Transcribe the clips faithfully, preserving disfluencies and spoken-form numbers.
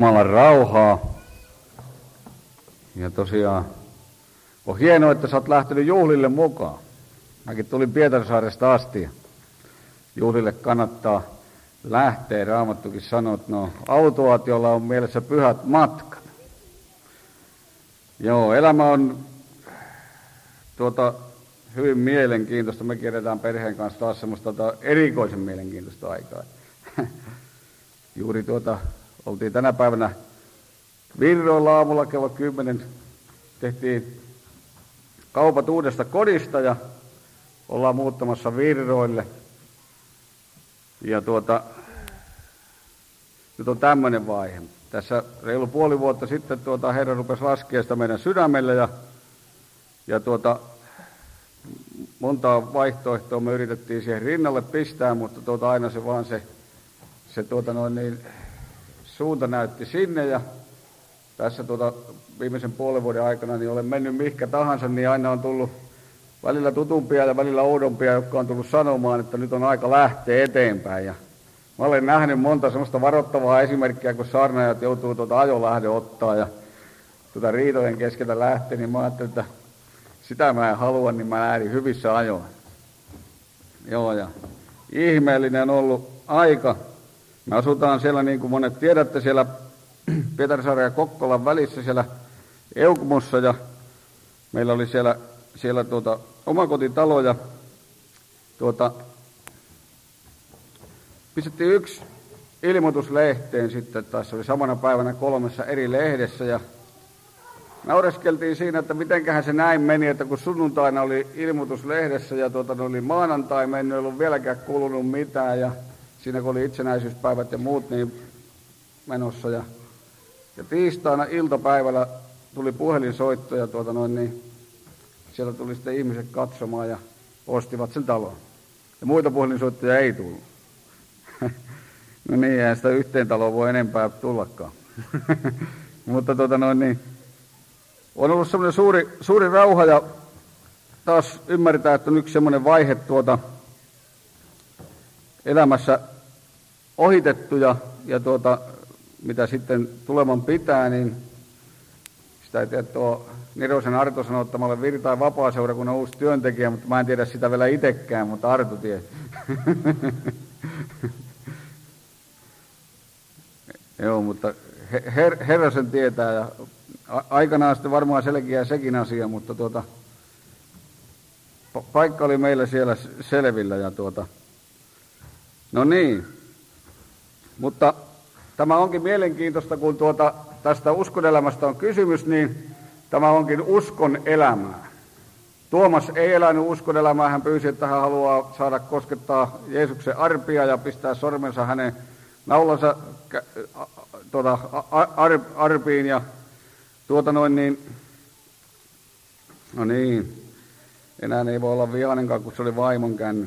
Jumalan rauhaa. Ja tosiaan on hienoa, että sä oot lähtenyt juhlille mukaan. Mäkin tulin Pietarsaaresta asti ja juhlille kannattaa lähteä. Raamattukin sanoo, että no autoat, joilla on mielessä pyhät matkat. Joo, elämä on tuota, hyvin mielenkiintoista. Me kierretään perheen kanssa taas semmoista tuota, erikoisen mielenkiintoista aikaa. Juuri tuota, oltiin tänä päivänä Virroilla aamulla kello kymmenen. Tehtiin kaupat uudesta kodista ja ollaan muuttamassa Virroille. Ja tuota, nyt on tämmöinen vaihe. Tässä reilu puoli vuotta sitten tuota, Herra rupesi laskemaan sitä meidän sydämelle ja, ja tuota, montaa vaihtoehtoa me yritettiin siihen rinnalle pistää, mutta tuota, aina se vaan se, se tuota, noin niin, suunta näytti sinne ja tässä tuota, viimeisen puolen vuoden aikana niin olen mennyt mihinkä tahansa, niin aina on tullut välillä tutumpia ja välillä oudompia, jotka on tullut sanomaan, että nyt on aika lähteä eteenpäin. Ja mä olen nähnyt monta semmoista varoittavaa esimerkkiä, kun saarnaajat joutuu tuota ajolähde ottaa ja tuota riitojen keskeltä lähtee, niin mä ajattelin, että sitä mä en halua, niin mä lähdin hyvissä ajoin. Joo, ja ihmeellinen on ollut aika. Me asutaan siellä, niin kuin monet tiedätte, siellä Pietarsaaren ja Kokkolan välissä siellä Eukmossa, ja meillä oli siellä, siellä tuota, omakotitalo, ja tuota, pistettiin yksi ilmoitus lehteen sitten, tai se oli samana päivänä kolmessa eri lehdessä, ja naureskeltiin siinä, että mitenköhän se näin meni, että kun sunnuntaina oli ilmoitus lehdessä, ja tuota, oli maanantai mennyt, ei ollut vieläkään kuulunut mitään, ja siinä kun oli itsenäisyyspäivät ja muut niin menossa, ja Ja tiistaina iltapäivällä tuli puhelinsoitto ja tuota noin, niin siellä tuli sitten ihmiset katsomaan ja ostivat sen talon. Ja muita puhelinsoittoja ei tullut. No niin, eihän sitä yhteen taloon voi enempää tullakaan. Mutta tuota noin, niin on ollut semmoinen suuri, suuri rauha ja taas ymmärretään, että on yksi semmoinen vaihe tuota elämässä ohitettu ja, ja tuota mitä sitten tuleman pitää, niin sitä ei tiedä, tuo Nirosen Arto sanoi, että mä olen Virtain vapaaseurakunnan uusi työntekijä, mutta mä en tiedä sitä vielä itsekään, mutta Arto tiedä. Joo, mutta her, Herra sen tietää ja aikanaan sitten varmaan selkeää sekin asia, mutta tuota, paikka oli meillä siellä selvillä ja tuota, no niin, mutta tämä onkin mielenkiintoista, kun tuota, tästä uskonelämästä on kysymys, niin tämä onkin uskon elämää. Tuomas ei elänyt uskon elämää, hän pyysi, että hän haluaa saada koskettaa Jeesuksen arpia ja pistää sormensa hänen naulansa tuota, ar, arpiin. Ja tuota noin niin, no niin, enää ei voi olla vihainenkaan, kun se oli vaimon känny.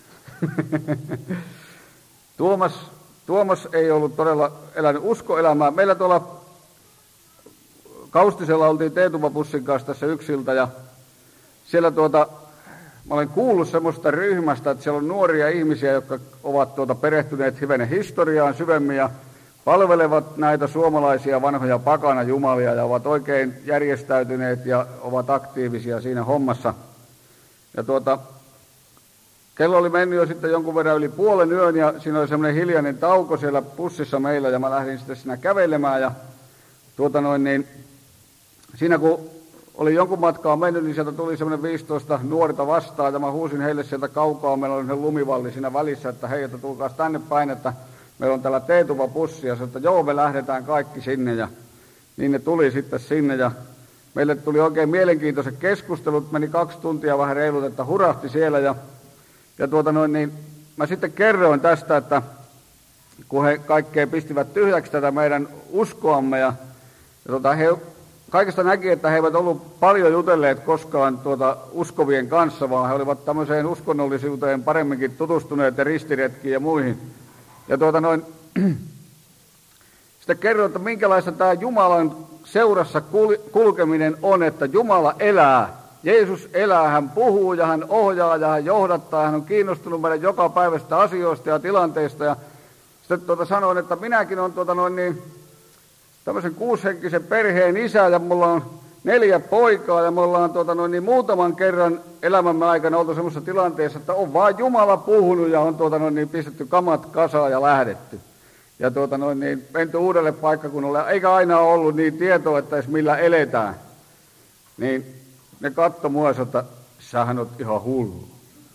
Tuomas Tuomas ei ollut todella elänyt uskoelämää. Meillä tuolla Kaustisella oltiin Teetupapussin kanssa tässä yksiltä ja siellä tuota, mä olen kuullut semmoista ryhmästä, että siellä on nuoria ihmisiä, jotka ovat tuota perehtyneet hivenen historiaan syvemmin ja palvelevat näitä suomalaisia vanhoja pakana jumalia ja ovat oikein järjestäytyneet ja ovat aktiivisia siinä hommassa. Ja tuota, kello oli mennyt jo sitten jonkun verran yli puolen yön ja siinä oli semmoinen hiljainen tauko siellä bussissa meillä ja mä lähdin sitten siinä kävelemään ja tuota noin niin, siinä kun oli jonkun matkaa mennyt, niin sieltä tuli semmoinen viisitoista nuorta vastaan ja mä huusin heille sieltä kaukaa, meillä oli se lumivalli siinä välissä, että hei, että tulkaas tänne päin, että meillä on täällä Teetuva-bussi ja sanoin, että joo, me lähdetään kaikki sinne ja niin ne tuli sitten sinne ja meille tuli oikein mielenkiintoiset keskustelut, meni kaksi tuntia vähän reilut, että hurahti siellä ja Ja tuota noin, niin mä sitten kerroin tästä, että kun he kaikkea pistivät tyhjäksi tätä meidän uskoamme, ja, ja tuota, he kaikesta näki, että he eivät ollut paljon jutelleet koskaan tuota uskovien kanssa, vaan he olivat tämmöiseen uskonnollisuuteen paremminkin tutustuneet ja ristiretkiin ja muihin. Ja tuota noin, sitten kerroin, että minkälaista tämä Jumalan seurassa kulkeminen on, että Jumala elää. Jeesus elää, hän puhuu ja hän ohjaa ja hän johdattaa, hän on kiinnostunut meidän joka päivästä asioista ja tilanteista. Ja sitten tuota sanoin, että minäkin olen tuota noin niin, tämmöisen kuushenkisen perheen isä ja mulla on neljä poikaa ja me ollaan tuota, noin, niin muutaman kerran elämämme aikana oltu semmoisessa tilanteessa, että on vaan Jumala puhunut ja on tuota, noin, niin pistetty kamat kasaan ja lähdetty. Ja tuota, noin, niin menty uudelle paikkakunnalle, eikä aina ole ollut niin tietoa, että edes millä eletään. Niin ne katto mua, että sähän oot ihan hullu.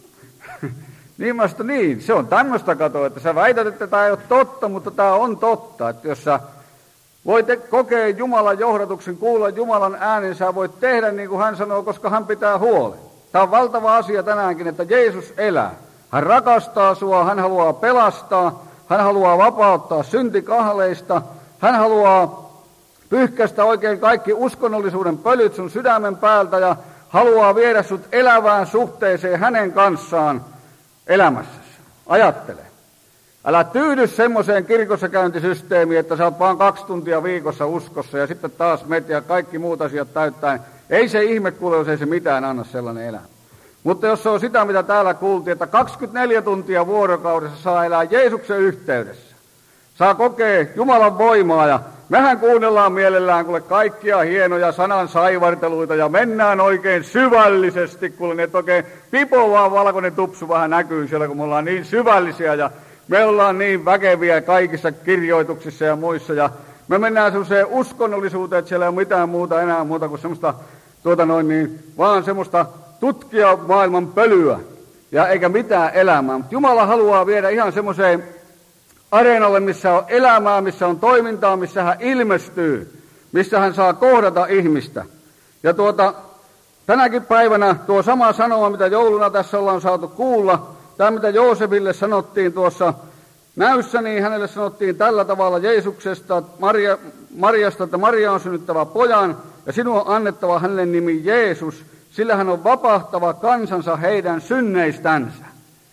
Niin mä sanoin, niin, se on tämmöistä katoa, että sä väität, että tämä ei ole totta, mutta tämä on totta. Että jos sä voit kokea Jumalan johdatuksen, kuulla Jumalan äänen, sä voit tehdä niin kuin hän sanoo, koska hän pitää huolen. Tämä on valtava asia tänäänkin, että Jeesus elää. Hän rakastaa sua, hän haluaa pelastaa, hän haluaa vapauttaa syntikahleista, hän haluaa pyyhkäistä oikein kaikki uskonnollisuuden pölyt sun sydämen päältä ja haluaa viedä sut elävään suhteeseen hänen kanssaan elämässäsi. Ajattele. Älä tyydy semmoiseen kirkossakäyntisysteemiin, että sä oot vaan kaksi tuntia viikossa uskossa ja sitten taas met ja kaikki muut asiat täyttäen. Ei se ihme kuule, jos ei se mitään anna sellainen elämä. Mutta jos se on sitä, mitä täällä kuultiin, että kaksikymmentäneljä tuntia vuorokaudessa saa elää Jeesuksen yhteydessä. Saa kokea Jumalan voimaa ja mehän kuunnellaan mielellään kuule kaikkia hienoja sanan saivarteluita ja mennään oikein syvällisesti, kun ne oikein pipovaa valkoinen tupsu vähän näkyy siellä, kun me ollaan niin syvällisiä ja me ollaan niin väkeviä kaikissa kirjoituksissa ja muissa ja me mennään sellaiseen uskonnollisuuteen, että siellä ei ole mitään muuta enää muuta kuin semmoista, tuota noin niin, vaan semmoista tutkia maailman pölyä ja eikä mitään elämää. Mutta Jumala haluaa viedä ihan semmoiseen areenalle, missä on elämää, missä on toimintaa, missä hän ilmestyy, missä hän saa kohdata ihmistä. Ja tuota, tänäkin päivänä tuo sama sanoma, mitä jouluna tässä ollaan saatu kuulla, tämä mitä Joosefille sanottiin tuossa näyssä, niin hänelle sanottiin tällä tavalla Jeesuksesta, Maria, Mariasta, että Maria on synnyttävä pojan ja sinun on annettava hänelle nimi Jeesus, sillä hän on vapahtava kansansa heidän synneistänsä.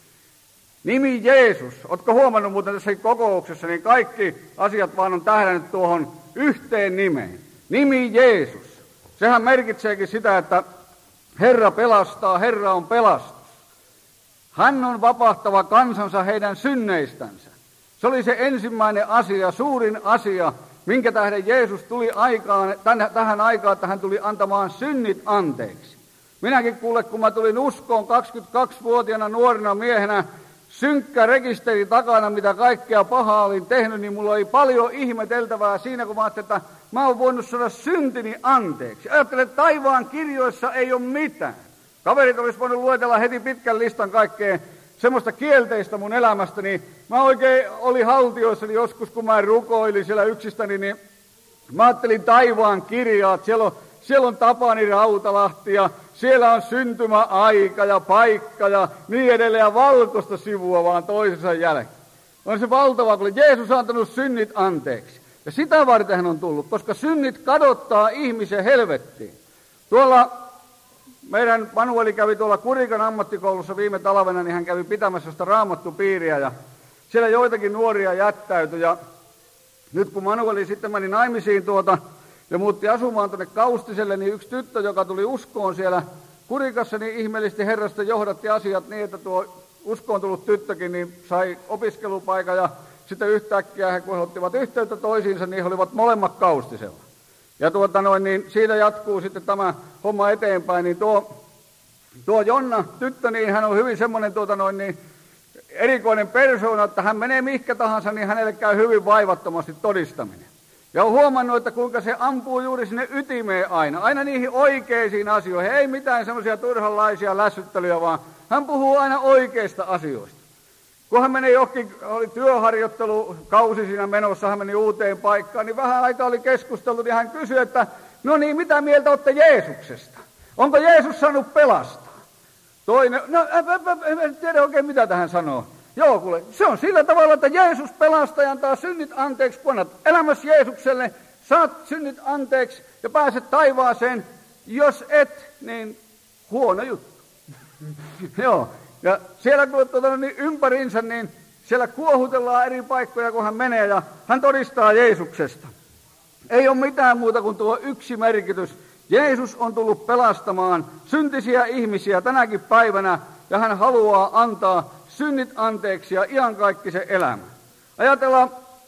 Nimi Jeesus. Ootko huomannut muuten tässä kokouksessa, niin kaikki asiat vaan on tähdännyt tuohon yhteen nimeen. Nimi Jeesus. Sehän merkitseekin sitä, että Herra pelastaa, Herra on pelastus. Hän on vapahtava kansansa heidän synneistänsä. Se oli se ensimmäinen asia, suurin asia, minkä tähden Jeesus tuli aikaan, tämän, tähän aikaan, että hän tuli antamaan synnit anteeksi. Minäkin kuule, kun mä tulin uskoon kaksikymmentäkaksivuotiaana nuorena miehenä, synkkä rekisteri takana, mitä kaikkea pahaa olin tehnyt, niin mulla oli paljon ihmeteltävää siinä, kun mä ajattelin, että mä oon voinut saada syntini anteeksi. Ajattelen, että taivaan kirjoissa ei ole mitään. Kaverit olisi voinut luetella heti pitkän listan kaikkea semmoista kielteistä mun elämästä, niin mä oikein oli haltioissani joskus, kun mä rukoilin siellä yksistäni, niin mä ajattelin taivaan kirjaa, että siellä on, siellä on Tapani Rautalahti ja siellä on syntymäaika ja paikka ja niin edelleen ja valkoista sivua vaan toisensa jälkeen. On se valtava, kun Jeesus on antanut synnit anteeksi. Ja sitä varten hän on tullut, koska synnit kadottaa ihmisen helvettiin. Tuolla meidän Manueli kävi tuolla Kurikan ammattikoulussa viime talvena, niin hän kävi pitämässä sitä raamattupiiriä ja siellä joitakin nuoria jättäytyi. Ja nyt kun Manueli sitten meni naimisiin tuota ja muutti asumaan tuonne Kaustiselle, niin yksi tyttö, joka tuli uskoon siellä Kurikassa, niin ihmeellisesti Herrasta johdatti asiat niin, että tuo uskoon tullut tyttökin niin sai opiskelupaikan ja sitten yhtäkkiä he kun he ottivat yhteyttä toisiinsa, niin he olivat molemmat Kaustisella. Ja tuota noin, niin siinä jatkuu sitten tämä homma eteenpäin, niin tuo, tuo Jonna tyttö, niin hän on hyvin semmoinen tuota noin, niin erikoinen persoona, että hän menee mihinkä tahansa, niin hänelle käy hyvin vaivattomasti todistaminen. Ja on huomannut, että kuinka se ampuu juuri sinne ytimeen aina, aina niihin oikeisiin asioihin, ei mitään semmoisia turhanlaisia lässyttelyjä, vaan hän puhuu aina oikeista asioista. Kun hän meni johonkin, oli työharjoittelukausi siinä menossa, hän meni uuteen paikkaan, niin vähän aikaa oli keskusteltu, niin hän kysyi, että no niin, mitä mieltä olette Jeesuksesta? Onko Jeesus saanut pelastaa? Toinen, no en tiedä oikein mitä tähän sanoo. Joo, kuule, se on sillä tavalla, että Jeesus pelastaa ja antaa synnit anteeksi, kun annat elämässä Jeesukselle, saat synnit anteeksi ja pääset taivaaseen. Jos et, niin huono juttu. Joo. Ja siellä kun tuota, niin ympärinsä, niin siellä kuohutellaan eri paikkoja, kun hän menee ja hän todistaa Jeesuksesta. Ei ole mitään muuta kuin tuo yksi merkitys. Jeesus on tullut pelastamaan syntisiä ihmisiä tänäkin päivänä ja hän haluaa antaa synnit anteeksi ja iankaikkisen elämän. Ajatellaan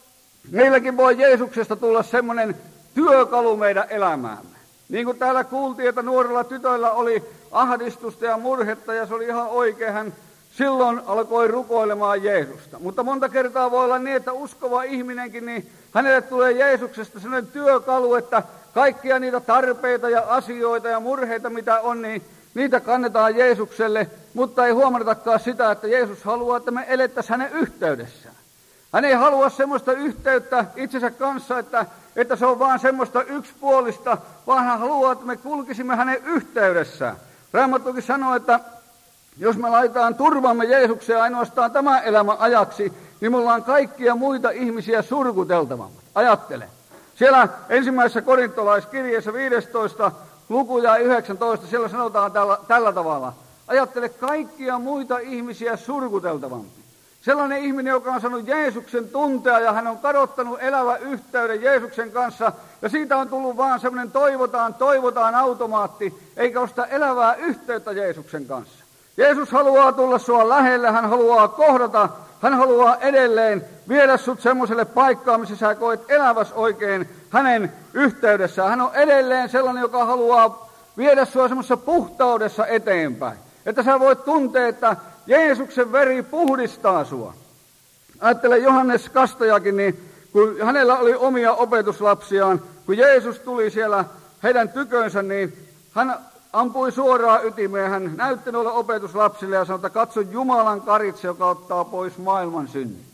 Meilläkin voi Jeesuksesta tulla semmoinen työkalu meidän elämäämme. Niin kuin täällä kuultiin, että nuorilla tytöillä oli ahdistusta ja murhetta, ja se oli ihan oikein, hän silloin alkoi rukoilemaan Jeesusta. Mutta monta kertaa voi olla niin, että uskova ihminenkin, niin hänelle tulee Jeesuksesta sellainen työkalu, että kaikkia niitä tarpeita ja asioita ja murheita, mitä on, niin niitä kannetaan Jeesukselle, mutta ei huomatakaan sitä, että Jeesus haluaa, että me elettäisiin hänen yhteydessään. Hän ei halua semmoista yhteyttä itsensä kanssa, että, että se on vaan semmoista yksipuolista, vaan hän haluaa, että me kulkisimme hänen yhteydessään. Raamattukin sanoo, että jos me laitetaan turvamme Jeesukseen ainoastaan tämän elämän ajaksi, niin me ollaan kaikkia muita ihmisiä surkuteltavammat. Ajattele. Siellä ensimmäisessä korintolaiskirjeessä viidestoista luku ja yhdeksäntoista, siellä sanotaan tällä, tällä tavalla. Ajattele kaikkia muita ihmisiä surkuteltavampi. Sellainen ihminen, joka on saanut Jeesuksen tuntea ja hän on kadottanut elävän yhteyden Jeesuksen kanssa. Ja siitä on tullut vaan semmoinen toivotaan, toivotaan automaatti, eikä ole sitä elävää yhteyttä Jeesuksen kanssa. Jeesus haluaa tulla sua lähelle, hän haluaa kohdata, hän haluaa edelleen viedä sut semmoiselle paikkaan, missä sä koet eläväs oikein hänen yhteydessään. Hän on edelleen sellainen, joka haluaa viedä sua semmoisessa puhtaudessa eteenpäin. Että sä voit tuntea, että Jeesuksen veri puhdistaa sua. Ajattele Johannes Kastajakin, niin kun hänellä oli omia opetuslapsiaan, kun Jeesus tuli siellä heidän tykönsä, niin hän ampui suoraan ytimeen. Hän näytti noille opetuslapsille ja sanoi, että katso Jumalan karitse, joka ottaa pois maailman synnit.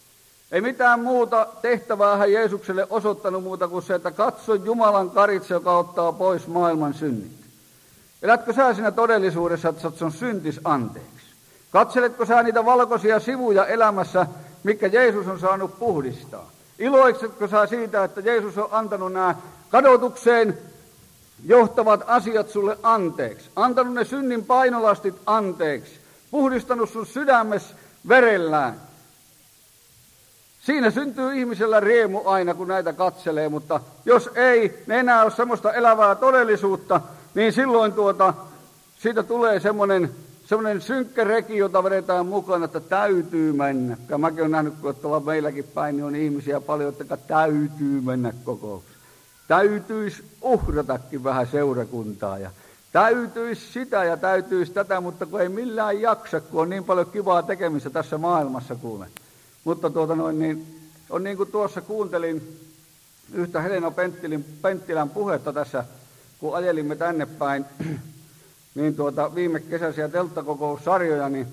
Ei mitään muuta tehtävää hän Jeesukselle osoittanut muuta kuin se, että katso Jumalan karitse, joka ottaa pois maailman synnit. Elätkö sä siinä todellisuudessa, että saat sun syntis anteeksi? Katseletko sä niitä valkoisia sivuja elämässä, mitkä Jeesus on saanut puhdistaa? Iloitsetko sä siitä, että Jeesus on antanut nämä kadotukseen johtavat asiat sulle anteeksi? Antanut ne synnin painolastit anteeksi? Puhdistanut sun sydämes verellään? Siinä syntyy ihmisellä riemu aina, kun näitä katselee, mutta jos ei ne enää ole semmoista elävää todellisuutta, niin silloin tuota, siitä tulee semmoinen, semmoinen synkkä reki, jota vedetään mukana, että täytyy mennä. Ja mäkin olen nähnyt, kun tuolla meilläkin päin niin on ihmisiä paljon, jotka täytyy mennä kokoukseen. Täytyisi uhratakin vähän seurakuntaa ja täytyisi sitä ja täytyisi tätä, mutta kun ei millään jaksa, kun on niin paljon kivaa tekemistä tässä maailmassa kuule. Mutta tuota noin, niin, on niin kuin tuossa kuuntelin yhtä Helena Penttilän puhetta tässä, kun ajelimme tänne päin, niin tuota, viime kesäisiä telttakokoussarjoja, niin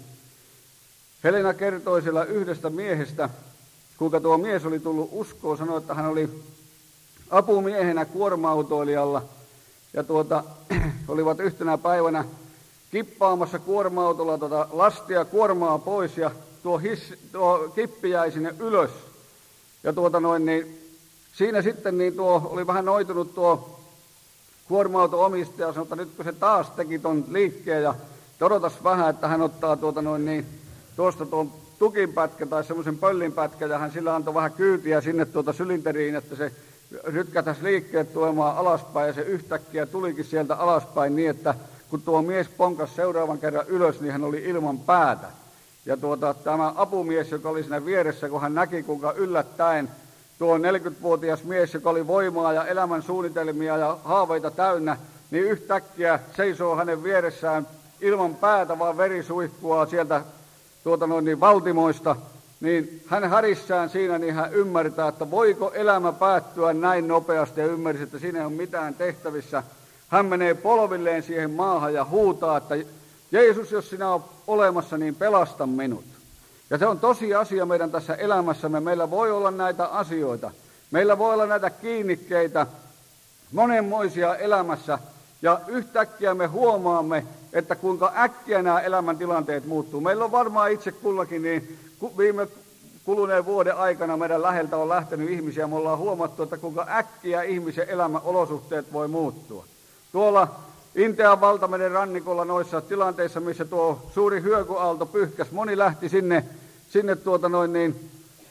Helena kertoi siellä yhdestä miehestä, kuinka tuo mies oli tullut uskoon, sanoi, että hän oli apumiehenä kuorma-autoilijalla, ja tuota, olivat yhtenä päivänä kippaamassa kuorma-autolla tuota lastia kuormaa pois, ja tuo, his, tuo kippi jäi sinne ylös. Ja tuota noin, niin siinä sitten niin tuo oli vähän noitunut tuo kuorma-auto-omistaja, sanoi, että nyt kun se taas teki ton liikkeen, ja odotas vähän, että hän ottaa tuota noin, niin tuosta tuon tukinpätkä tai semmoisen pöllinpätkä, ja hän sillä antoi vähän kyytiä sinne tuota sylinteriin, että se rytkätäisi liikkeet tulemaan alaspäin, ja se yhtäkkiä tulikin sieltä alaspäin niin, että kun tuo mies ponkas seuraavan kerran ylös, niin hän oli ilman päätä. Ja tuota, tämä apumies, joka oli siinä vieressä, kun hän näki, kuinka yllättäen tuo neljäkymmentävuotias mies, joka oli voimaa ja elämän suunnitelmia ja haaveita täynnä, niin yhtäkkiä seisoo hänen vieressään ilman päätä, vaan veri suihkuaa sieltä tuota noin niin valtimoista, niin hän härissään siinä, niin hän ymmärtää, että voiko elämä päättyä näin nopeasti, ja ymmärsi, että siinä ei ole mitään tehtävissä. Hän menee polvilleen siihen maahan ja huutaa, että Jeesus, jos sinä olet olemassa, niin pelasta minut. Ja se on tosiasia meidän tässä elämässämme. Meillä voi olla näitä asioita. Meillä voi olla näitä kiinnikkeitä monenmoisia elämässä. Ja yhtäkkiä me huomaamme, että kuinka äkkiä nämä elämäntilanteet muuttuu. Meillä on varmaan itse kullakin, niin viime kuluneen vuoden aikana meidän läheltä on lähtenyt ihmisiä. Me ollaan huomattu, että kuinka äkkiä ihmisen elämän olosuhteet voi muuttua. Tuolla Intian valtameren rannikolla noissa tilanteissa, missä tuo suuri hyökyaalto pyyhkäsi, moni lähti sinne, sinne tuota noin niin,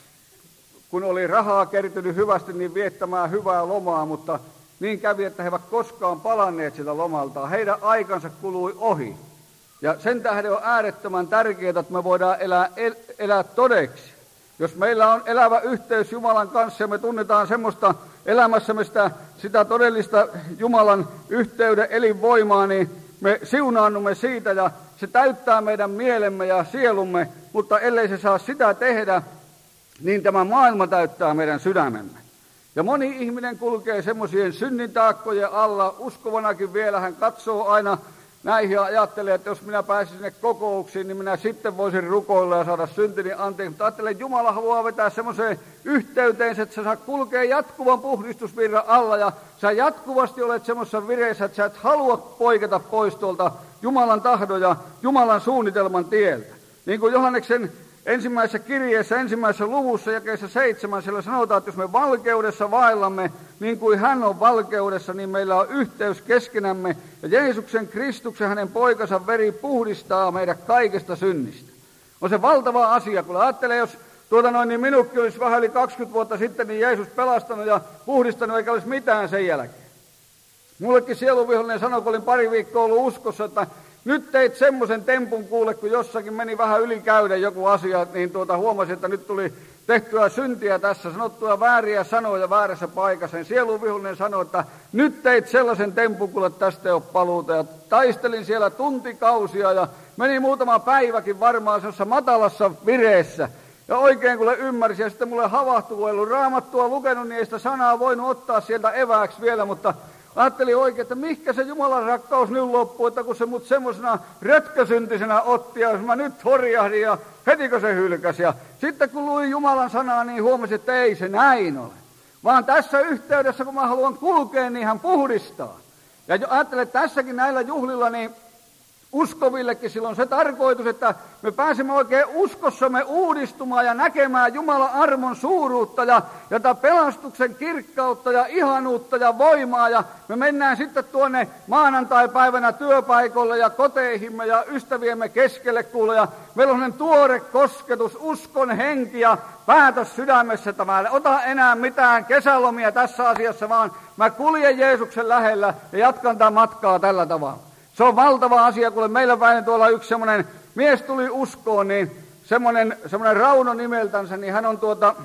kun oli rahaa kertynyt hyvästi, niin viettämään hyvää lomaa, mutta niin kävi, että he eivät koskaan palanneet sitä lomaltaan. Heidän aikansa kului ohi. Ja sen tähden on äärettömän tärkeää, että me voidaan elää, el, elää todeksi. Jos meillä on elävä yhteys Jumalan kanssa ja me tunnetaan semmoista elämässämme sitä, sitä todellista Jumalan yhteyden elinvoimaa, niin me siunaannumme siitä ja se täyttää meidän mielemme ja sielumme, mutta ellei se saa sitä tehdä, niin tämä maailma täyttää meidän sydämemme. Ja moni ihminen kulkee semmoisien synnintaakkojen alla, uskovanakin vielä hän katsoo aina näihin ja ajattelee, että jos minä pääsin sinne kokouksiin, niin minä sitten voisin rukoilla ja saada syntini anteeksi. Mutta ajattelen, että Jumala haluaa vetää semmoiseen yhteyteen, että sä kulkee jatkuvan puhdistusvirran alla ja sä jatkuvasti olet semmoisessa vireessä, että sä et halua poiketa pois tuolta Jumalan tahdon ja Jumalan suunnitelman tieltä. Niin kuin Johanneksen ensimmäisessä kirjeessä, ensimmäisessä luvussa, jakeessa seitsemän, siellä sanotaan, että jos me valkeudessa vaellamme, niin kuin hän on valkeudessa, niin meillä on yhteys keskenämme. Ja Jeesuksen Kristuksen, hänen poikansa veri puhdistaa meidät kaikesta synnistä. On se valtava asia, kun ajattelee, jos tuota noin, niin minutkin olisi vähän yli kaksikymmentä vuotta sitten, niin Jeesus pelastanut ja puhdistanut, eikä olisi mitään sen jälkeen. Mullekin sieluvihollinen sanoi, kun olin pari viikkoa ollut uskossa, että nyt teit semmoisen tempun kuule, kun jossakin meni vähän ylikäyden joku asia, niin tuota huomasin, että nyt tuli tehtyä syntiä tässä, sanottua vääriä sanoja väärässä paikassa. Niin sieluvihollinen sanoi, että nyt teit sellaisen tempun, kuule tästä ei ole paluuta. Ja taistelin siellä tuntikausia ja meni muutama päiväkin varmaan sellaisessa matalassa vireessä. Ja oikein kuule ymmärsin, ja sitten mulle havahtui, kun ei ollut Raamattua lukenut, niin ei sitä sanaa voinut ottaa sieltä evääksi vielä, mutta ajattelin oikein, että mihinkä se Jumalan rakkaus nyt loppuu, että kun se mut semmoisena rötkösyntisenä otti, ja jos mä nyt horjahdin, ja hetikö se hylkäsi. Ja sitten kun luin Jumalan sanaa, niin huomasin, että ei se näin ole. Vaan tässä yhteydessä, kun mä haluan kulkea, niin hän puhdistaa. Ja ajattelen, että tässäkin näillä juhlilla, niin uskovillekin silloin se tarkoitus, että me pääsemme oikein uskossamme uudistumaan ja näkemään Jumalan armon suuruutta ja, ja tätä pelastuksen kirkkautta ja ihanuutta ja voimaa. Ja me mennään sitten tuonne maanantai-päivänä työpaikoille ja koteihimme ja ystäviemme keskelle kuule. Ja meillä on sellainen tuore kosketus, uskon henki ja päätös sydämessä, että mä en ota enää mitään kesälomia tässä asiassa, vaan mä kuljen Jeesuksen lähellä ja jatkan tätä matkaa tällä tavalla. Se on valtava asia, kun meillä päin tuolla yksi semmoinen mies tuli uskoon, niin semmoinen, semmoinen Rauno nimeltänsä, niin hän on tuota,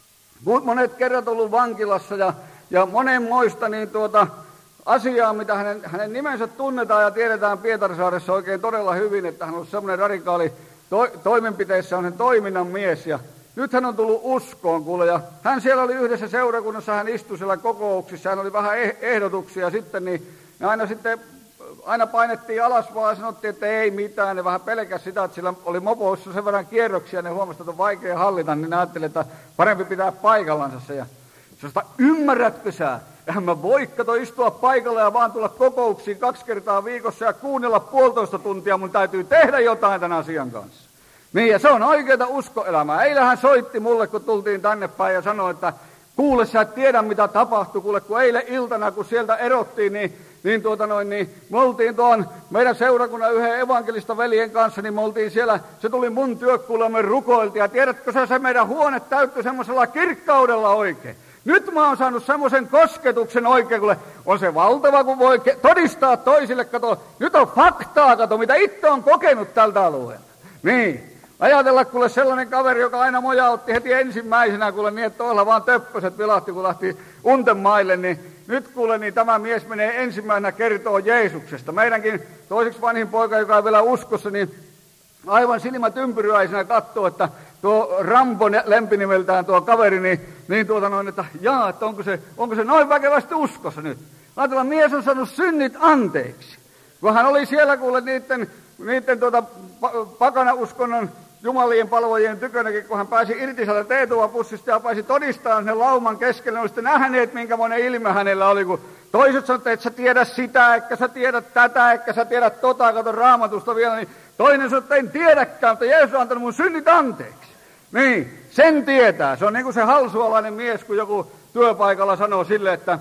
monet kerrat ollut vankilassa ja, ja monenmoista niin tuota, asiaa, mitä hänen, hänen nimensä tunnetaan ja tiedetään Pietarsaaressa oikein todella hyvin, että hän on semmoinen radikaali to, toimenpiteissä on sen toiminnan mies ja nyt hän on tullut uskoon, kuule, ja hän siellä oli yhdessä seurakunnassa, hän istui siellä kokouksissa, hän oli vähän ehdotuksia sitten, niin aina sitten aina painettiin alas vaan ja sanottiin, että ei mitään. Ne vähän pelkäsi sitä, että sillä oli mopoissa sen verran kierroksia, ne huomasivat, että on vaikea hallita, niin ne ajattelivat, että parempi pitää paikallansa se. Ja sanoista, ymmärrätkö sä? Eihän mä voi kato istua paikalla ja vaan tulla kokouksiin kaksi kertaa viikossa ja kuunnella puolitoista tuntia, mun täytyy tehdä jotain tämän asian kanssa. Niin, ja se on oikeata uskoelämää. Eilen hän soitti mulle, kun tultiin tänne päin ja sanoi, että kuule, sä et tiedä mitä tapahtui, kuule, kun eilen iltana, kun sieltä erottiin, niin Niin tuota noin, niin me oltiin tuon meidän seurakunnan yhden evankelista veljen kanssa, niin me oltiin siellä, se tuli mun työkkuulla, me rukoiltiin, ja tiedätkö sä, se meidän huone täyttyi semmoisella kirkkaudella oikein. Nyt mä oon saanut semmoisen kosketuksen oikein, kun on se valtava, kun voi todistaa toisille, kato, nyt on faktaa, kato, mitä itse on kokenut tältä alueelta. Niin, ajatella kuule sellainen kaveri, joka aina mojautti heti ensimmäisenä, kuule niin, että tuolla vaan töppöset vilahti, kun lähti untemaille, niin nyt kuule, niin tämä mies menee ensimmäisenä kertoo Jeesuksesta. Meidänkin toiseksi vanhin poika, joka on vielä uskossa, niin aivan silmät ympyryäisenä katsoo, että tuo Rambo lempinimeltään tuo kaveri, niin, niin tuota noin, että jaa, että onko se, onko se noin väkevästi uskossa nyt. Ajatellaan, mies on saanut synnit anteeksi. Kun hän oli siellä kuule niiden, niiden tuota, pakanauskonnon jumalien palvojien tykönäkin, kun hän pääsi irti sieltä teetuvapussista ja pääsi todistamaan sen lauman keskelle, olisitte nähneet, minkämoinen ilme hänellä oli, kun toiset sanoivat, että sä tiedä sitä, etkä sä tiedä tätä, etkä sä tiedä tota, kato Raamatusta vielä, niin toinen sanoi, että en tiedäkään, mutta Jeesus on antanut mun synnit anteeksi. Niin, sen tietää. Se on niin kuin se halsualainen mies, kun joku työpaikalla sanoo sille, että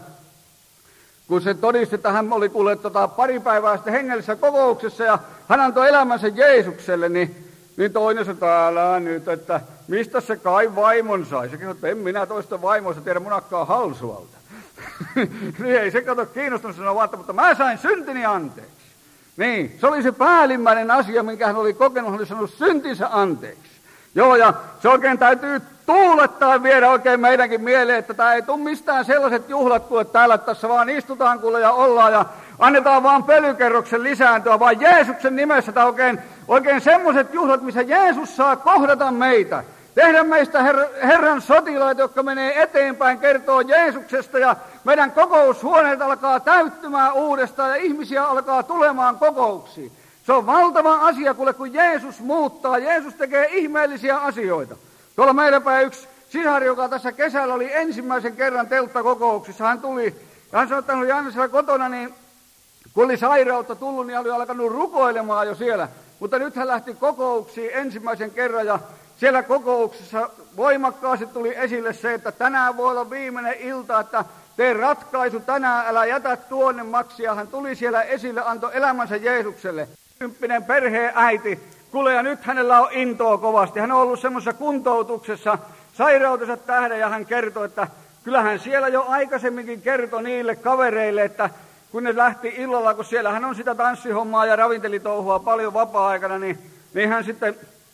kun se todisti, että hän oli kuullut tota, pari päivää sitten hengellisessä kokouksessa ja hän antoi elämänsä Jeesukselle, niin Niin toinen sanoi, täällä nyt, että mistä se kai vaimon sai? Se sanoi, että en minä toista vaimoista tiedä munakkaa halsualta. Niin ei se kato kiinnostunut sanoa vaan, mutta mä sain syntini anteeksi. Niin, se oli se päällimmäinen asia, minkä hän oli kokenut, hän oli sanonut syntinsä anteeksi. Joo, ja se oikein täytyy tuulettaa viedä oikein meidänkin mieleen, että tämä ei tule mistään sellaiset juhlat, kuin täällä tässä vaan istutaan kuule ja ollaan ja annetaan vaan pölykerroksen lisääntyä, vaan Jeesuksen nimessä tämä oikein, oikein semmoiset juhlat, missä Jeesus saa kohdata meitä. Tehdä meistä her- Herran sotilaita, jotka menee eteenpäin, kertoo Jeesuksesta ja meidän kokoushuoneet alkaa täyttymään uudestaan ja ihmisiä alkaa tulemaan kokouksiin. Se on valtava asia, kuule, kun Jeesus muuttaa. Jeesus tekee ihmeellisiä asioita. Tuolla meillä päin yksi sisari, joka tässä kesällä oli ensimmäisen kerran telttakokouksissa, hän tuli, ja hän sanoi, että hän oli aina siellä kotona, niin kun oli sairautta tullut, niin hän oli alkanut rukoilemaan jo siellä. Mutta nyt hän lähti kokouksiin ensimmäisen kerran, ja siellä kokouksessa voimakkaasti tuli esille se, että tänään voi olla viimeinen ilta, että tee ratkaisu tänään, älä jätä tuonne maksia. Hän tuli siellä esille, antoi elämänsä Jeesukselle. Kymppinen perheen äiti, kuule, ja nyt hänellä on intoa kovasti. Hän on ollut semmoisessa kuntoutuksessa sairautensa tähden, ja hän kertoi, että kyllähän siellä jo aikaisemminkin kertoi niille kavereille, että kun ne lähti illalla, kun siellä hän on sitä tanssihommaa ja ravintelitouhua paljon vapaa-aikana, niin, niin hän sitten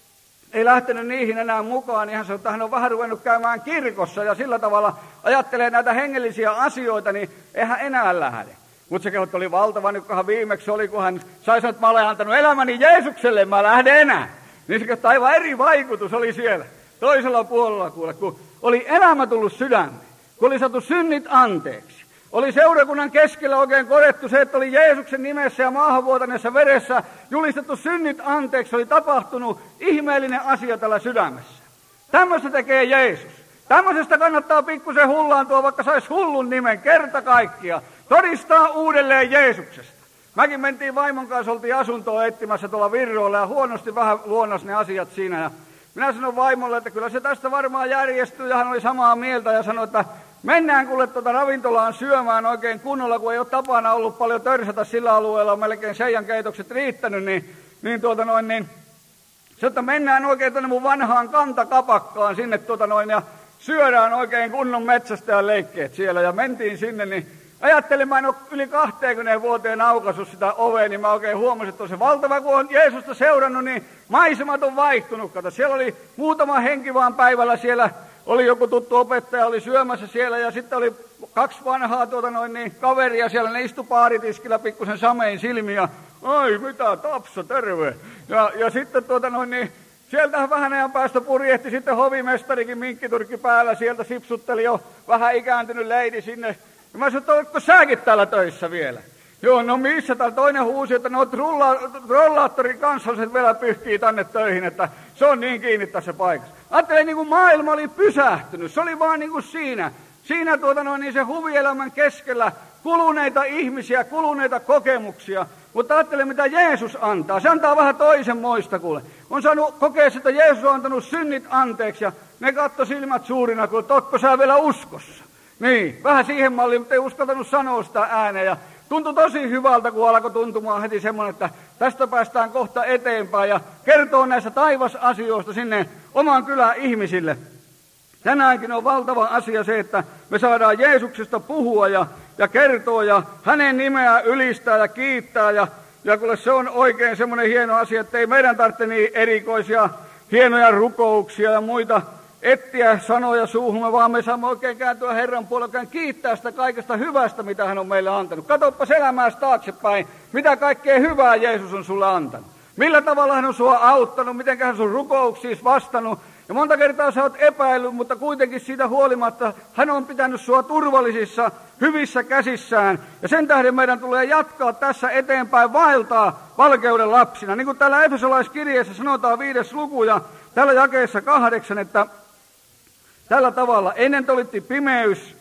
ei lähtenyt niihin enää mukaan, niin hän sanoi, että hän on vähän ruvennut käymään kirkossa ja sillä tavalla ajattelee näitä hengellisiä asioita, niin eihän enää lähde. Mutta se kehot oli valtava, nyt kunhan viimeksi oli, kun hän sai sanoa, että mä olen antanut elämäni Jeesukselle, mä lähden enää. Niin se kehot, aivan eri vaikutus oli siellä, toisella puolella kuule, kun oli elämä tullut sydämeen, kun oli saatu synnit anteeksi. Oli seurakunnan keskellä oikein korjattu se, että oli Jeesuksen nimessä ja maahanvuotaneessa veressä julistettu synnit anteeksi. Oli tapahtunut ihmeellinen asia tällä sydämessä. Tämmöistä tekee Jeesus. Tämmöisestä kannattaa pikkusen hullaantua, vaikka saisi hullun nimen kerta kaikkia. Todistaa uudelleen Jeesuksesta. Mäkin mentiin vaimon kanssa, oltiin asuntoa etsimässä tuolla Virroilla ja huonosti vähän luonnos ne asiat siinä. Ja minä sanoin vaimolle, että kyllä se tästä varmaan järjestyy, ja hän oli samaa mieltä ja sanoi, että mennään kuule tuota ravintolaan syömään oikein kunnolla, kun ei ole tapana ollut paljon törsätä sillä alueella, on melkein seijan keitokset riittänyt, niin, niin tuota noin, niin se, että mennään oikein tuonne mun vanhaan kantakapakkaan sinne tuota noin, ja syödään oikein kunnon metsästäjän leikkeet siellä, ja mentiin sinne, niin ajattelin, mä en ole yli kahteenkymmeneen vuoteen aukaissut sitä ovea, niin mä oikein huomasin, että on se valtava, kun on Jeesusta seurannut, niin maisemat on vaihtunut. Kato, siellä oli muutama henki vaan päivällä siellä, oli joku tuttu opettaja, oli syömässä siellä, ja sitten oli kaksi vanhaa tuota noin, niin, kaveria siellä, ne istui paaritiskillä pikkusen samein silmiä. Ai mitä, Tapsa, terve. Ja, ja sitten tuota noin, niin, sieltä vähän ajan päästä purjehti sitten hovimestarikin minkkiturkki päällä, sieltä sipsutteli jo vähän ikääntynyt leidi sinne. Ja mä sanoin, että oletko säkin täällä töissä vielä? Joo, no missä täällä? Toinen huusi, että no rollaattorin kansalliset vielä pyyhkii tänne töihin, että se on niin kiinni tässä paikassa. Ajattelin, niin kuin maailma oli pysähtynyt, se oli vaan niin kuin siinä. Siinä tuota noin, niin se huvielämän keskellä kuluneita ihmisiä, kuluneita kokemuksia. Mutta ajattele, mitä Jeesus antaa. Se antaa vähän toisen moista, kuule. On saanut kokea, että Jeesus on antanut synnit anteeksi, ja ne katto silmät suurina, kun ootko sä vielä uskossa. Niin, vähän siihen malliin, mutta ei uskaltanut sanoa sitä ääneen. Ja tuntui tosi hyvältä, kun alkoi tuntumaan heti semmoinen, että tästä päästään kohta eteenpäin ja kertoo näistä taivasasioista sinne oman kylän ihmisille. Tänäänkin on valtava asia se, että me saadaan Jeesuksesta puhua ja, ja kertoa ja hänen nimeään ylistää ja kiittää. Ja, ja kyllä se on oikein semmoinen hieno asia, että ei meidän tarvitse niin erikoisia, hienoja rukouksia ja muita etsiä sanoja suuhumme, vaan me saamme oikein kääntyä Herran puolella, kiittää sitä kaikesta hyvästä, mitä hän on meille antanut. Katoppas elämääsi taaksepäin, mitä kaikkea hyvää Jeesus on sulle antanut. Millä tavalla hän on sua auttanut, miten hän sun rukouksiisi vastannut. Ja monta kertaa sä oot epäillyt, mutta kuitenkin siitä huolimatta hän on pitänyt sua turvallisissa, hyvissä käsissään. Ja sen tähden meidän tulee jatkaa tässä eteenpäin, vaeltaa valkeuden lapsina. Niin kuin täällä Efesolaiskirjeessä sanotaan viides luku ja täällä jakeessa kahdeksan, että tällä tavalla, ennen te olitte pimeys,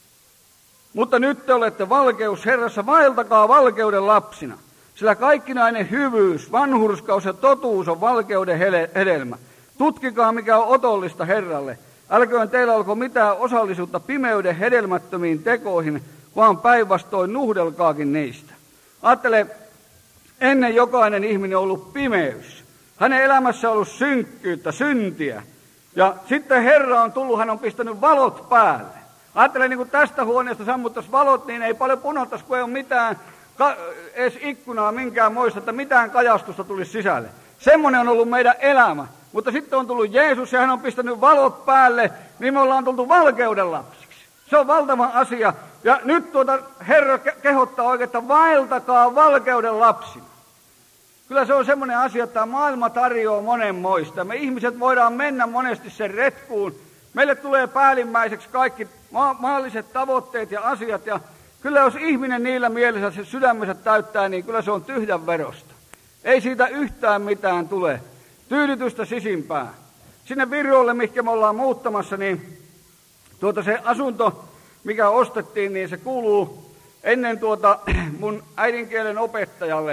mutta nyt te olette valkeus Herrassa, vaeltakaa valkeuden lapsina. Sillä kaikkinainen hyvyys, vanhurskaus ja totuus on valkeuden hedelmä. Tutkikaa, mikä on otollista Herralle. Älköön teillä olko mitään osallisuutta pimeyden hedelmättömiin tekoihin, vaan päinvastoin nuhdelkaakin niistä. Ajattele, ennen jokainen ihminen on ollut pimeys. Hänen elämässä on ollut synkkyyttä, syntiä. Ja sitten Herra on tullut, hän on pistänyt valot päälle. Ajattele, niin kuin tästä huoneesta sammuttaisi valot, niin ei paljon punottaisi, kun ei ole mitään, ka- edes ikkunaa minkään muista, että mitään kajastusta tulisi sisälle. Semmoinen on ollut meidän elämä. Mutta sitten on tullut Jeesus ja hän on pistänyt valot päälle, niin me ollaan tultu valkeuden lapsiksi. Se on valtava asia. Ja nyt tuota Herra kehottaa oikein, että vaeltakaa valkeuden lapsina. Kyllä se on semmoinen asia, että maailma tarjoaa monenmoista. Me ihmiset voidaan mennä monesti sen retkuun. Meille tulee päällimmäiseksi kaikki ma- maalliset tavoitteet ja asiat. Ja kyllä jos ihminen niillä mielessä se sydämensä täyttää, niin kyllä se on tyhjän verosta. Ei siitä yhtään mitään tule. Tyydytystä sisimpään. Sinne Virolle, mihinkä me ollaan muuttamassa, niin tuota se asunto, mikä ostettiin, niin se kuuluu ennen tuota mun äidinkielen opettajalle.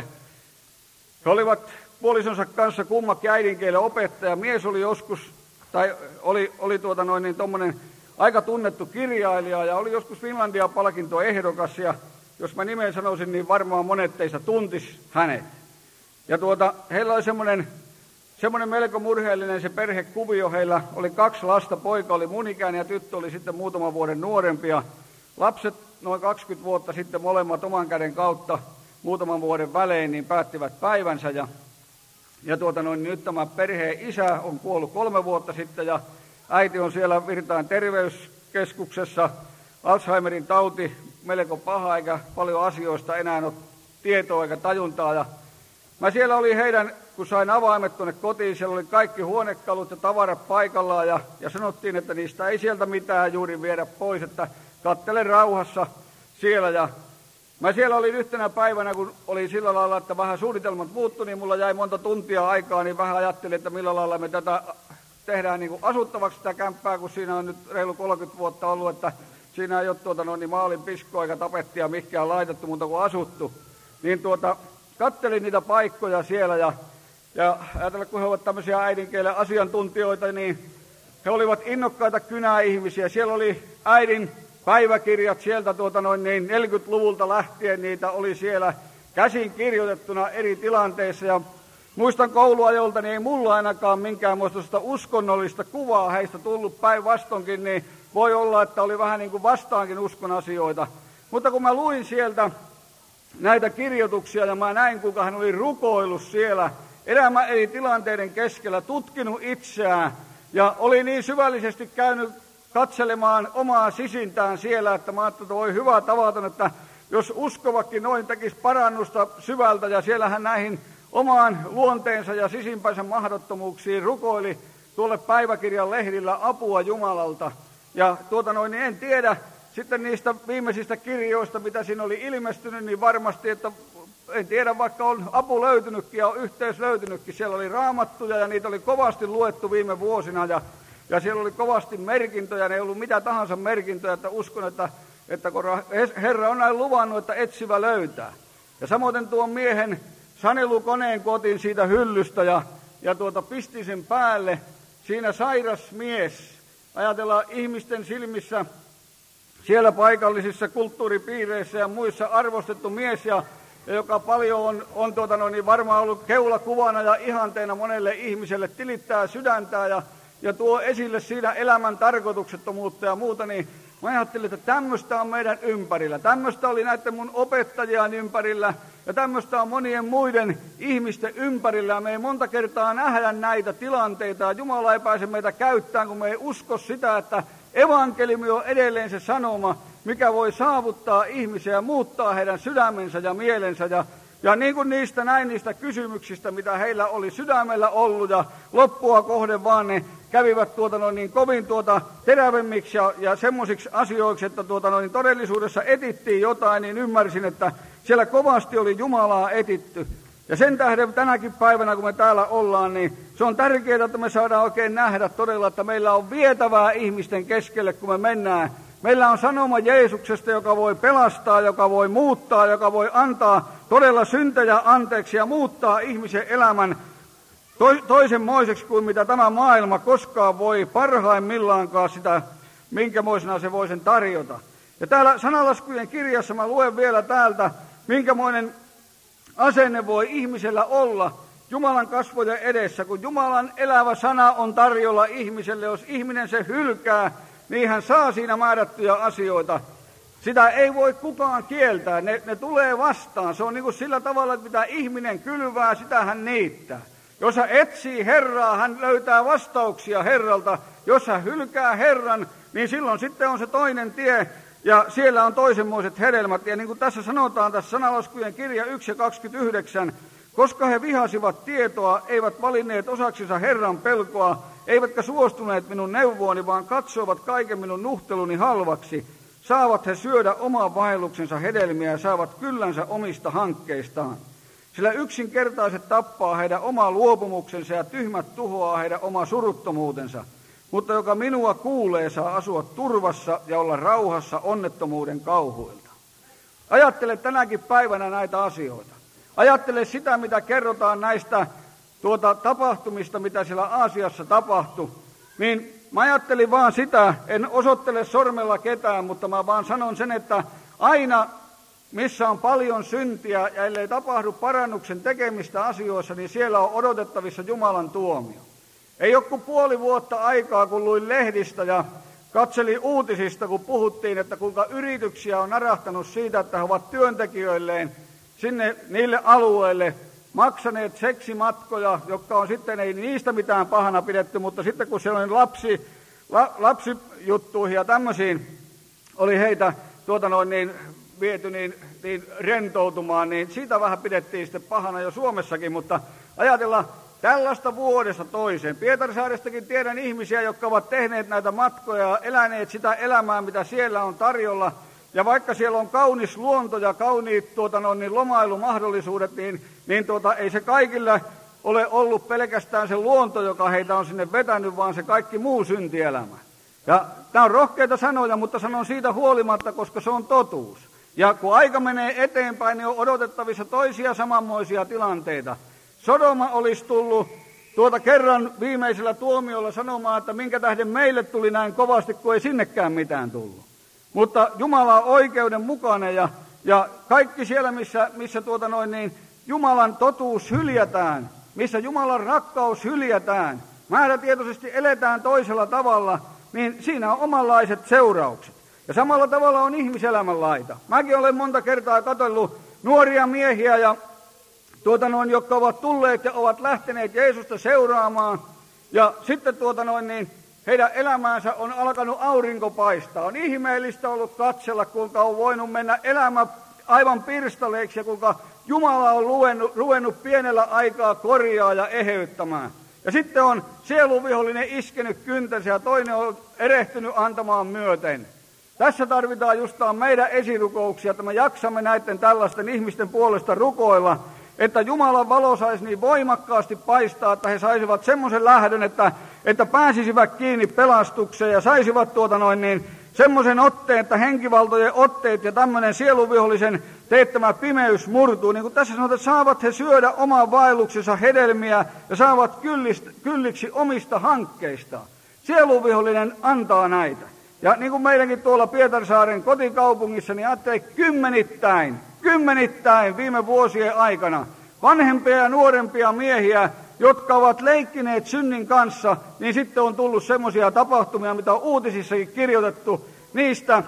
He olivat puolisonsa kanssa kummakin äidinkielen opettaja. Mies oli joskus, tai oli, oli tuota noin niin tommonen aika tunnettu kirjailija ja oli joskus Finlandia-palkintoehdokas. Ja jos mä nimen sanoisin, niin varmaan monet teistä tuntis hänet. Ja tuota, heillä oli semmoinen semmoinen melko murheellinen se perhekuvio. Heillä oli kaksi lasta, poika oli mun ikäinen ja tyttö oli sitten muutaman vuoden nuorempi. Ja lapset noin kaksikymmentä vuotta sitten molemmat oman käden kautta muutaman vuoden välein niin päättivät päivänsä. Ja, ja tuota noin, nyt tämä perheen isä on kuollut kolme vuotta sitten ja äiti on siellä Virtain terveyskeskuksessa. Alzheimerin tauti melko paha eikä paljon asioista enää ole tietoa eikä tajuntaa. Ja mä siellä oli heidän, kun sain avaimet tuonne kotiin, siellä oli kaikki huonekalut ja tavarat paikallaan ja, ja sanottiin, että niistä ei sieltä mitään juuri viedä pois, että katsele rauhassa siellä. Ja mä siellä olin yhtenä päivänä, kun oli sillä lailla, että vähän suunnitelmat muuttui, niin mulla jäi monta tuntia aikaa, niin vähän ajattelin, että millä lailla me tätä tehdään niin kuin asuttavaksi sitä kämppää, kun siinä on nyt reilu kolmekymmentä vuotta ollut, että siinä ei ole tuota, no, niin maalin piskoa eikä tapettia mihinkään laitettu, mutta kuin asuttu. Niin tuota, kattelin niitä paikkoja siellä ja, ja ajatella, kun he ovat tämmöisiä äidinkielen asiantuntijoita, niin he olivat innokkaita kynäihmisiä. Siellä oli äidin päiväkirjat sieltä tuota noin niin neljäkymmentäluvulta lähtien, niitä oli siellä käsin kirjoitettuna eri tilanteissa. Ja muistan kouluajolta, niin ei mulla ainakaan minkäänmoista uskonnollista kuvaa heistä tullut päinvastoinkin, niin voi olla, että oli vähän niin kuin vastaankin uskon asioita. Mutta kun mä luin sieltä näitä kirjoituksia ja mä näin, kuinka hän oli rukoillut siellä elämän eri tilanteiden keskellä, tutkinut itseään ja oli niin syvällisesti käynyt katselemaan omaa sisintään siellä, että mä ajattelin, että voi hyvä tavaton, että jos uskovakin noin tekisi parannusta syvältä ja siellä hän näihin omaan luonteensa ja sisimpänsä mahdottomuuksiin rukoili tuolle päiväkirjan lehdillä apua Jumalalta. Ja tuota noin, niin en tiedä sitten niistä viimeisistä kirjoista, mitä siinä oli ilmestynyt, niin varmasti, että en tiedä, vaikka on apu löytynytkin ja on yhteys löytynytkin. Siellä oli raamattuja ja niitä oli kovasti luettu viime vuosina ja, ja siellä oli kovasti merkintöjä. Ne ei ollut mitä tahansa merkintöjä, että uskon, että, että kun Herra on näin luvannut, että etsivä löytää. Ja samoin tuon miehen sanelukoneen kotiin siitä hyllystä ja, ja tuota pisti sen päälle. Siinä sairas mies, ajatellaan ihmisten silmissä, siellä paikallisissa kulttuuripiireissä ja muissa arvostettu mies, ja, ja joka paljon on, on tuota, no, niin varmaan ollut keulakuvana ja ihanteena monelle ihmiselle, tilittää sydäntää ja, ja tuo esille siinä elämän tarkoituksettomuutta ja muuta, niin mä ajattelin, että tämmöistä on meidän ympärillä. Tämmöistä oli näiden mun opettajien ympärillä ja tämmöistä on monien muiden ihmisten ympärillä. Me ei monta kertaa nähdä näitä tilanteita ja Jumala ei pääse meitä käyttämään, kun me ei usko sitä, että evankeliumi on edelleen se sanoma, mikä voi saavuttaa ihmisiä ja muuttaa heidän sydämensä ja mielensä. Ja, ja niin kuin niistä näin niistä kysymyksistä, mitä heillä oli sydämellä ollut ja loppua kohden vaan ne kävivät tuota noin niin kovin tuota terävemmiksi ja, ja semmoisiksi asioiksi, että tuota noin todellisuudessa etittiin jotain, niin ymmärsin, että siellä kovasti oli Jumalaa etitty. Ja sen tähden tänäkin päivänä, kun me täällä ollaan, niin se on tärkeää, että me saadaan oikein nähdä todella, että meillä on vietävää ihmisten keskelle, kun me mennään. Meillä on sanoma Jeesuksesta, joka voi pelastaa, joka voi muuttaa, joka voi antaa todella syntejä anteeksi ja muuttaa ihmisen elämän toisenmoiseksi kuin mitä tämä maailma koskaan voi parhaimmillaankaan sitä, minkämoisena se voi sen tarjota. Ja täällä Sanalaskujen kirjassa mä luen vielä täältä, minkämoinen asenne voi ihmisellä olla Jumalan kasvojen edessä, kun Jumalan elävä sana on tarjolla ihmiselle. Jos ihminen se hylkää, niin hän saa siinä määrättyjä asioita. Sitä ei voi kukaan kieltää, ne, ne tulee vastaan. Se on niin kuin sillä tavalla, että mitä ihminen kylvää, sitä hän niittää. Jos hän etsii Herraa, hän löytää vastauksia Herralta. Jos hän hylkää Herran, niin silloin sitten on se toinen tie, ja siellä on toisenmoiset hedelmät. Ja niin kuin tässä sanotaan, tässä Sanalaskujen kirja yksi ja kaksikymmentäyhdeksän, koska he vihasivat tietoa, eivät valinneet osaksensa Herran pelkoa, eivätkä suostuneet minun neuvooni, vaan katsoivat kaiken minun nuhteluni halvaksi, saavat he syödä oman vaelluksensa hedelmiä ja saavat kyllänsä omista hankkeistaan. Sillä yksinkertaiset tappaa heidän oma luopumuksensa ja tyhmät tuhoaa heidän oma suruttomuutensa. Mutta joka minua kuulee, saa asua turvassa ja olla rauhassa onnettomuuden kauhuilta. Ajattele tänäkin päivänä näitä asioita. Ajattele sitä, mitä kerrotaan näistä tuota tapahtumista, mitä siellä Aasiassa tapahtui. Niin mä ajattelin vaan sitä, en osoittele sormella ketään, mutta mä vaan sanon sen, että aina missä on paljon syntiä ja ellei tapahdu parannuksen tekemistä asioissa, niin siellä on odotettavissa Jumalan tuomio. Ei ole kuin puoli vuotta aikaa, kun luin lehdistä ja katselin uutisista, kun puhuttiin, että kuinka yrityksiä on narahtanut siitä, että he ovat työntekijöilleen sinne niille alueille maksaneet seksimatkoja, jotka on sitten, ei niistä mitään pahana pidetty, mutta sitten kun siellä oli lapsi, la, lapsijuttuihin ja tämmöisiin oli heitä tuota noin niin, viety niin, niin rentoutumaan, niin siitä vähän pidettiin sitten pahana jo Suomessakin, mutta ajatellaan tällaista vuodesta toiseen. Pietarsaarestakin tiedän ihmisiä, jotka ovat tehneet näitä matkoja ja eläneet sitä elämää, mitä siellä on tarjolla. Ja vaikka siellä on kaunis luonto ja kauniit tuota, no, niin lomailumahdollisuudet, niin, niin tuota, ei se kaikille ole ollut pelkästään se luonto, joka heitä on sinne vetänyt, vaan se kaikki muu syntielämä. Ja nämä on rohkeita sanoja, mutta sanon siitä huolimatta, koska se on totuus. Ja kun aika menee eteenpäin, niin on odotettavissa toisia samanmoisia tilanteita. Sodoma olisi tullut tuota kerran viimeisellä tuomiolla sanomaan, että minkä tähden meille tuli näin kovasti, kun ei sinnekään mitään tullut. Mutta Jumala on oikeudenmukainen ja, ja kaikki siellä, missä, missä tuota noin niin, Jumalan totuus hyljätään, missä Jumalan rakkaus hyljätään, määrätietoisesti eletään toisella tavalla, niin siinä on omanlaiset seuraukset. Ja samalla tavalla on ihmiselämän laita. Mäkin olen monta kertaa katsellut nuoria miehiä, ja, tuota noin, jotka ovat tulleet ja ovat lähteneet Jeesusta seuraamaan. Ja sitten tuota noin, niin, heidän elämäänsä on alkanut aurinko paistaa. On ihmeellistä ollut katsella, kuinka on voinut mennä elämä aivan pirstaleiksi ja kuinka Jumala on ruvennut, ruvennut pienellä aikaa korjaa ja eheyttämään. Ja sitten on sieluvihollinen iskenyt kyntänsä ja toinen on erehtynyt antamaan myöten. Tässä tarvitaan justaan meidän esirukouksia, että me jaksamme näiden tällaisten ihmisten puolesta rukoilla, että Jumalan valo saisi niin voimakkaasti paistaa, että he saisivat semmoisen lähdön, että, että pääsisivät kiinni pelastukseen ja saisivat tuota noin niin semmoisen otteen, että henkivaltojen otteet ja tämmöinen sieluvihollisen teettämä pimeys murtuu. Niin kuin tässä sanotaan, että saavat he syödä oman vaelluksensa hedelmiä ja saavat kyllistä, kylliksi omista hankkeistaan. Sieluvihollinen antaa näitä. Ja niin kuin meidänkin tuolla Pietarsaaren kotikaupungissa, niin ajattelee kymmenittäin, kymmenittäin viime vuosien aikana vanhempia ja nuorempia miehiä, jotka ovat leikkineet synnin kanssa, niin sitten on tullut semmoisia tapahtumia, mitä on uutisissakin kirjoitettu niistä,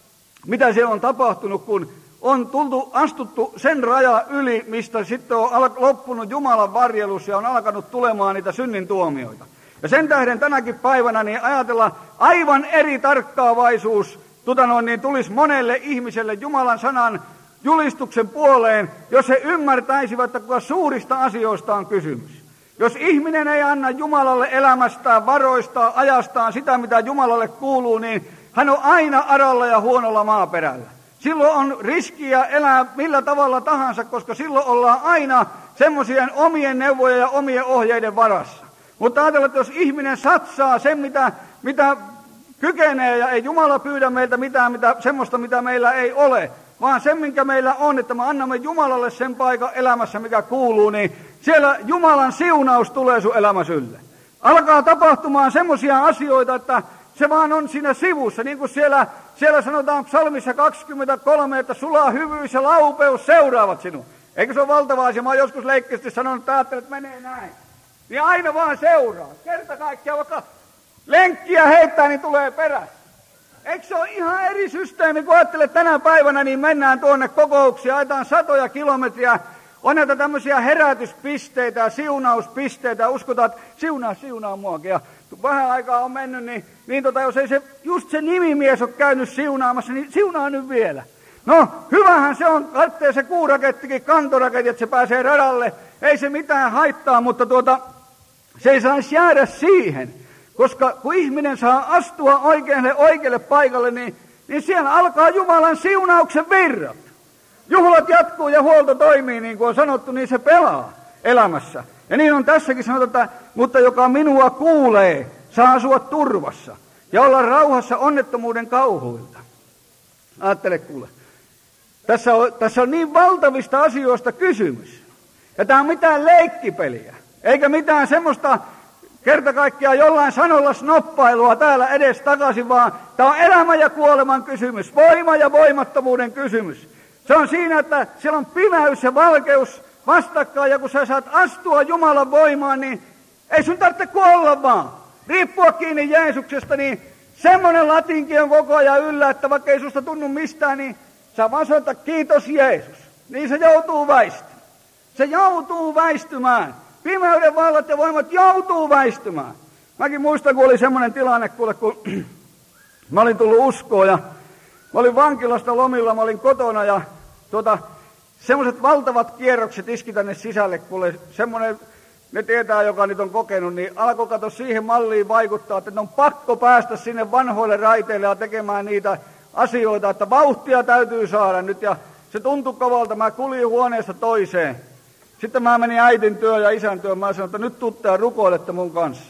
mitä siellä on tapahtunut, kun on tultu, astuttu sen raja yli, mistä sitten on loppunut Jumalan varjelus ja on alkanut tulemaan niitä synnin tuomioita. Ja sen tähden tänäkin päivänä niin ajatella aivan eri tarkkaavaisuus tuota noin, niin tulisi monelle ihmiselle Jumalan sanan julistuksen puoleen, jos he ymmärtäisivät, että kuinka suurista asioista on kysymys. Jos ihminen ei anna Jumalalle elämästään, varoistaan, ajastaan, sitä mitä Jumalalle kuuluu, niin hän on aina aralla ja huonolla maaperällä. Silloin on riskiä elää millä tavalla tahansa, koska silloin ollaan aina semmoisien omien neuvojen ja omien ohjeiden varassa. Mutta ajatellaan, että jos ihminen satsaa sen, mitä, mitä kykenee, ja ei Jumala pyydä meiltä mitään mitä, semmoista, mitä meillä ei ole, vaan sen, minkä meillä on, että me annamme Jumalalle sen paikan elämässä, mikä kuuluu, niin siellä Jumalan siunaus tulee sun elämässä ylle. Alkaa tapahtumaan semmoisia asioita, että se vaan on siinä sivussa, niin kuin siellä, siellä sanotaan psalmissa kaksikymmentäkolme, että sulaa hyvyys ja laupeus seuraavat sinua. Eikö se ole valtava asia? Mä oon joskus leikkisesti sanonut, että ajattelet, että menee näin. Niin aina vaan seuraa. Kerta kaikkiaan, vaikka lenkkiä heittää, niin tulee perässä. Eikö se ole ihan eri systeemi, kun ajattelet tänä päivänä, niin mennään tuonne kokouksiin, ajetaan satoja kilometriä On näitä tämmöisiä herätyspisteitä ja siunauspisteitä, ja uskotaan, että siunaa, siunaa muakin. Ja vähän aikaa on mennyt, niin, niin tota, jos ei se, just se nimimies ole käynyt siunaamassa, niin siunaa nyt vielä. No, hyvähän se on, laittaa se kuurakettikin, kantoraketti, että se pääsee radalle. Ei se mitään haittaa, mutta tuota, se ei saisi jäädä siihen. Koska kun ihminen saa astua oikealle, oikealle paikalle, niin, niin siellä alkaa Jumalan siunauksen virrat. Juhlat jatkuu ja huolto toimii, niin kuin on sanottu, niin se pelaa elämässä. Ja niin on tässäkin sanottu, että mutta joka minua kuulee, saa asua turvassa ja olla rauhassa onnettomuuden kauhuilta. Ajattele kuule. Tässä on, tässä on niin valtavista asioista kysymys. Ja tämä on mitään leikkipeliä, eikä mitään semmoista kerta kaikkiaan jollain sanolla snoppailua täällä edes takaisin, vaan tämä on elämän ja kuoleman kysymys, voima ja voimattomuuden kysymys. Se on siinä, että siellä on pimeys ja valkeus vastakkain, ja kun sä saat astua Jumalan voimaan, niin ei sun tarvitse kuolla vaan. Riippua kiinni Jeesuksesta, niin semmoinen latinki on koko ajan yllä, että vaikka ei susta tunnu mistään, niin sä vaan sanota, kiitos Jeesus. Niin se joutuu väistymään. Se joutuu väistymään. Pimeyden vallat ja voimat joutuu väistymään. Mäkin muistan, kun oli semmoinen tilanne, kuule, kun mä olin tullut uskoon ja mä olin vankilasta lomilla, mä olin kotona ja tuota, semmoiset valtavat kierrokset iski tänne sisälle, kuule semmoinen, ne tietää, joka nyt on kokenut, niin alkoi kato siihen malliin vaikuttaa, että on pakko päästä sinne vanhoille raiteille ja tekemään niitä asioita, että vauhtia täytyy saada nyt ja se tuntui kovalta, mä kuljin huoneesta toiseen. Sitten mä menin äitin työ ja isän työ, mä sanoin, että nyt tuutte ja rukoilette mun kanssa.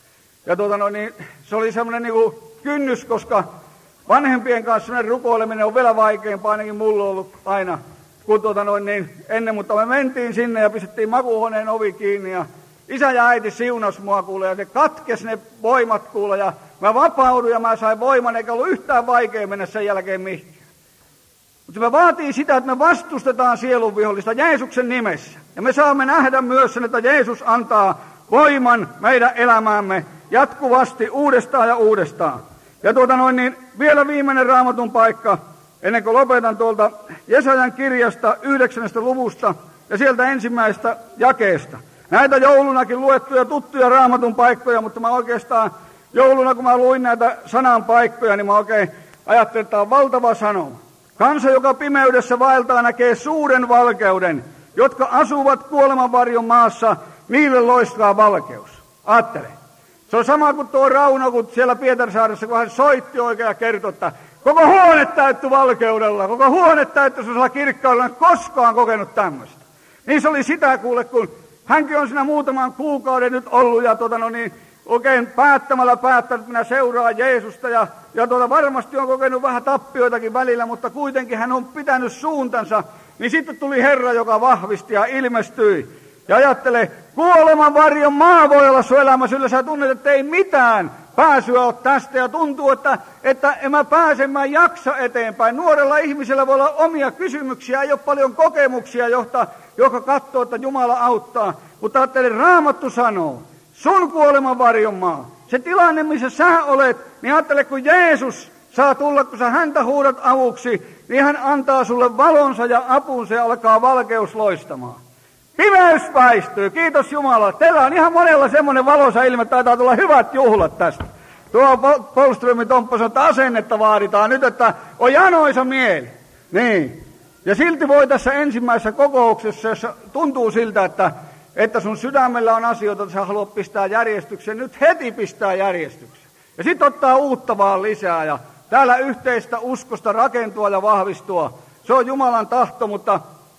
Ja tuota no niin, se oli semmoinen niinku kynnys, koska vanhempien kanssa rukoileminen on vielä vaikeampaa, ainakin mulla on ollut aina, kun tuota noin niin ennen, mutta me mentiin sinne ja pistettiin makuuhuoneen ovi kiinni ja isä ja äiti siunas mua kuule ja se katkesi ne voimat kuule ja mä vapauduin ja mä sain voiman, eikä ollut yhtään vaikea mennä sen jälkeen mihinkään. Mutta me vaatii sitä, että me vastustetaan sielun vihollista Jeesuksen nimessä. Ja me saamme nähdä myös sen, että Jeesus antaa voiman meidän elämäämme jatkuvasti uudestaan ja uudestaan. Ja tuota noin niin, vielä viimeinen Raamatun paikka, ennen kuin lopetan tuolta Jesajan kirjasta yhdeksännestä luvusta ja sieltä ensimmäisestä jakeesta. Näitä joulunakin luettuja tuttuja Raamatun paikkoja, mutta mä oikeastaan jouluna, kun mä luin näitä sanan paikkoja, niin mä oikein ajattelin, että tämä on valtava sanoma. Kansa, joka pimeydessä vaeltaa, näkee suuren valkeuden, jotka asuvat kuolemanvarjon maassa, niille loistaa valkeus. Ajattele. Se on sama kuin tuo Rauno, kun siellä Pietarsaaressa, kun hän soitti oikein ja kertoi, että koko huone täyttyi valkeudella, koko huone täyttyi sellaisella kirkkaudella, en koskaan kokenut tämmöistä. Niin se oli sitä kuule, kun hänkin on siinä muutaman kuukauden nyt ollut ja tuota, no niin, oikein päättämällä päättänyt, että minä seuraan Jeesusta ja, ja tuota, varmasti on kokenut vähän tappioitakin välillä, mutta kuitenkin hän on pitänyt suuntansa. Niin sitten tuli Herra, joka vahvisti ja ilmestyi. Ja ajattele, kuoleman varjon maa voi olla sun elämässä, sillä sä tunnet, että ei mitään pääsyä ole tästä ja tuntuu, että, että en mä pääse, mä jaksa eteenpäin. Nuorella ihmisellä voi olla omia kysymyksiä, ei ole paljon kokemuksia, johta, joka katsoo, että Jumala auttaa. Mutta ajattele, Raamattu sanoo, sun kuoleman varjon maa, se tilanne, missä sä olet, niin ajattele, kun Jeesus saa tulla, kun sä häntä huudat avuksi, niin hän antaa sulle valonsa ja apunsa ja alkaa valkeus loistamaan. Pimeys väistyy, kiitos Jumala. Teillä on ihan monella semmoinen valoisa ilme, taitaa tulla hyvät juhlat tästä. Tuo Polströmin Tomppa sanoo, että asennetta vaaditaan nyt, että on janoisa mieli. Niin. Ja silti voi tässä ensimmäisessä kokouksessa, jossa tuntuu siltä, että, että sun sydämellä on asioita, että sä haluat pistää järjestykseen, nyt heti pistää järjestykseen. Ja sitten ottaa uutta vaan lisää ja täällä yhteistä uskosta rakentua ja vahvistua. Se on Jumalan tahto, mutta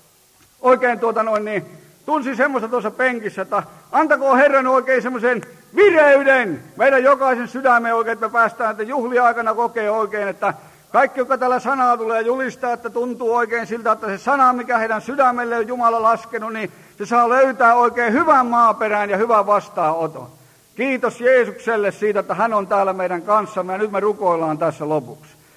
oikein tuota noin niin, tunsin semmoista tuossa penkissä, että antakoon Herran oikein semmoisen vireyden meidän jokaisen sydämeen oikein, että me päästään, että juhlia aikana kokee oikein, että kaikki, jotka tällä sanaa tulee julistaa, että tuntuu oikein siltä, että se sana, mikä heidän sydämelle on Jumala laskenut, niin se saa löytää oikein hyvän maaperän ja hyvän vastaanoton. Kiitos Jeesukselle siitä, että hän on täällä meidän kanssamme ja nyt me rukoillaan tässä lopuksi.